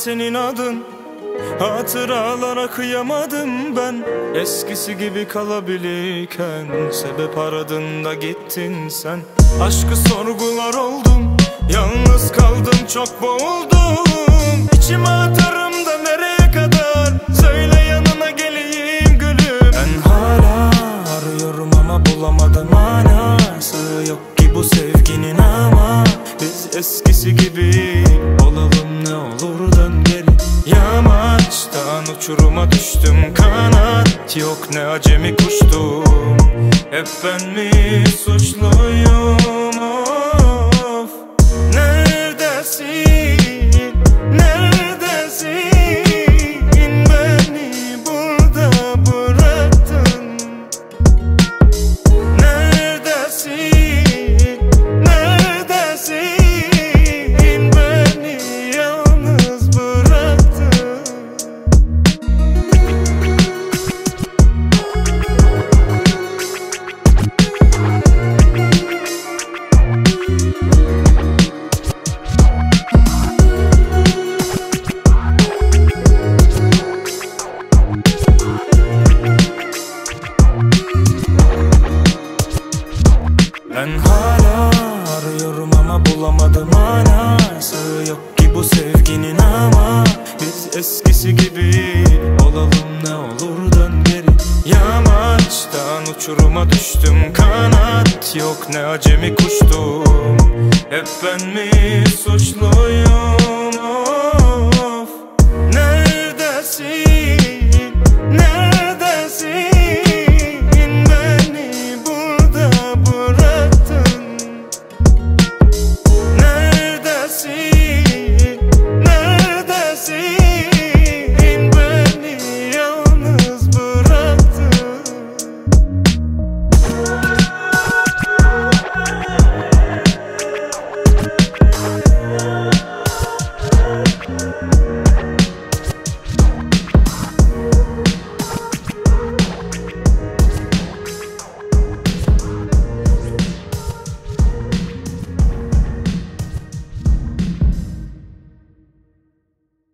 senin adın. Hatıralara kıyamadım ben, eskisi gibi kalabilirken. Sebep aradın da gittin sen. Aşkı sorgular oldum, yalnız kaldım, çok boğuldum. İçime atarım da nereye kadar, söyle yanına geleyim gülüm. Ben hala arıyorum ama bulamadım manası. Yok ki bu sevginin ama biz eskisi gibi olalım, ne olur dön geri. Yamaçtan uçuruma düştüm, kanat yok, ne acemi kuştum. Hep ben mi suçluyum, of. Neredesin, neredesin, beni burada bıraktın. Neredesin, neredesin, beni yalnız bıraktın. Ben hala arıyorum ama bulamadım manası. Yok ki bu sevginin ama biz eskisi gibi olalım, ne olur dön geri. Yamaçtan uçuruma düştüm, kanat yok, ne acemi kuştum. Hep ben mi suçluyum,